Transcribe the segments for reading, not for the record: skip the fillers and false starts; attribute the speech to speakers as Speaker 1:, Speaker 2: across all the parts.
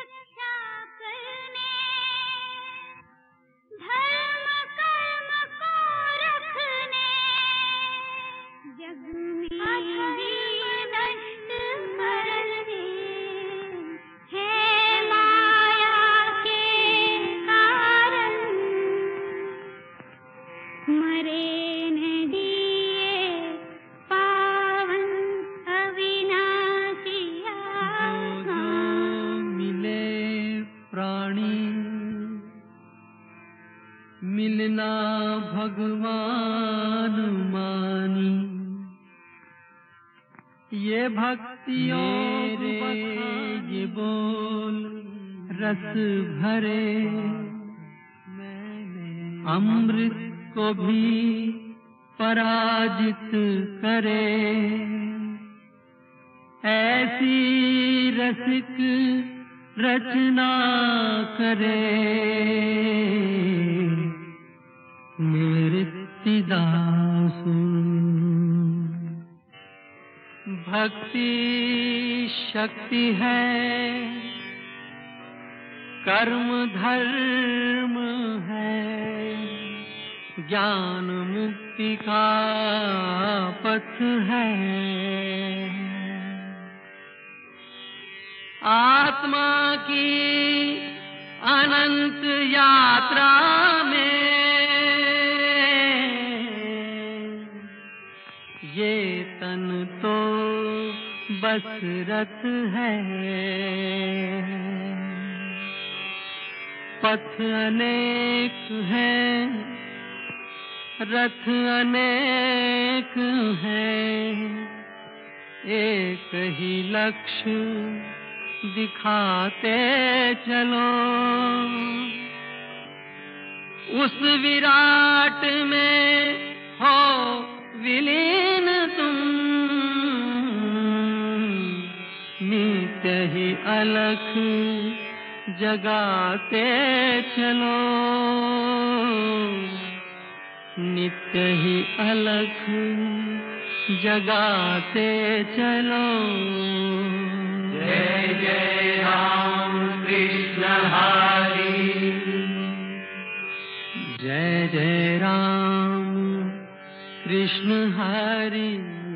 Speaker 1: रक्षा करने, धर्म कर्म को रखने, जग में नष्ट करने, है माया के कारण मरे न दिए पावन अविनाशी आत्मा।
Speaker 2: मिले प्राणी मिलना भगवान मानी, ये भक्तियों रे ये बोल रस भरे, अमृत को भी पराजित करे, ऐसी रसिक रचना करे मेरे दासु। भक्ति शक्ति है, कर्म धर्म है, ज्ञान मुक्ति का पथ है, आत्मा की अनंत यात्रा में ये तन तो बस रथ है, पथ अनेक है, रथ अनेक है, एक ही लक्ष्य दिखाते चलो, उस विराट में हो विलीन तुम, नित्य ही अलख जगाते चलो, नित्य ही अलख जगाते चलो। जय जय राम कृष्ण हरि, जय जय राम कृष्ण हरि,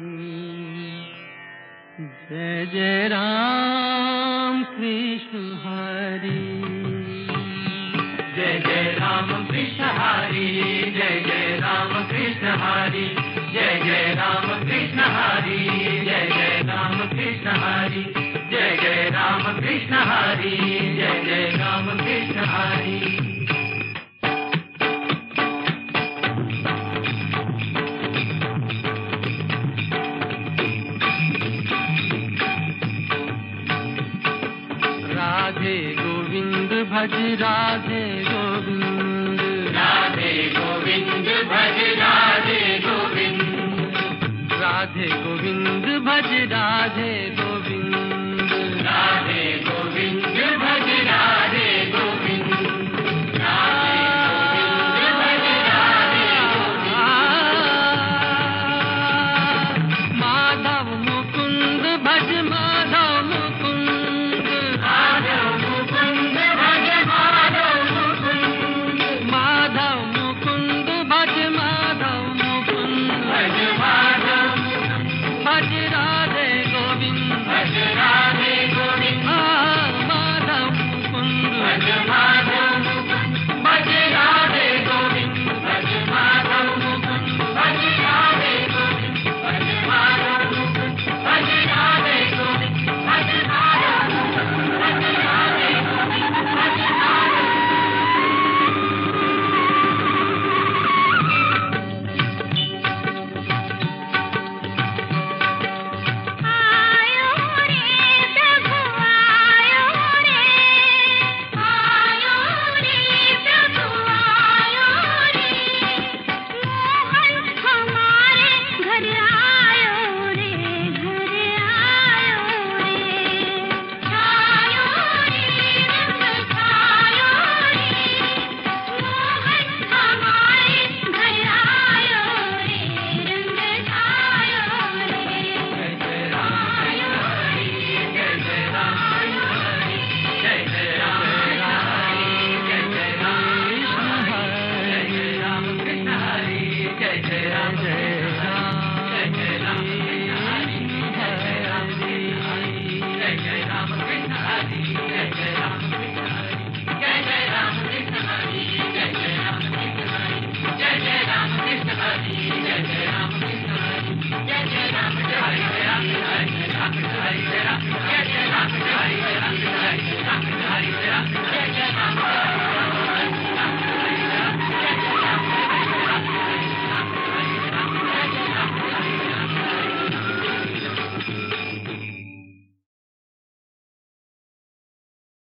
Speaker 2: जय जय राम कृष्ण हरि, जय जय राम कृष्ण हरि, जय जय राम कृष्ण हरि, जय जय राम कृष्ण हरि, जय जय राम कृष्ण हरि, जय जय राम कृष्ण हरि, जय जय राम कृष्ण हरि। राधे गोविंद भज राधे गोविंद, राधे गोविंद भज राधे गोविंद, राधे गोविंद भज राधे गोविंद,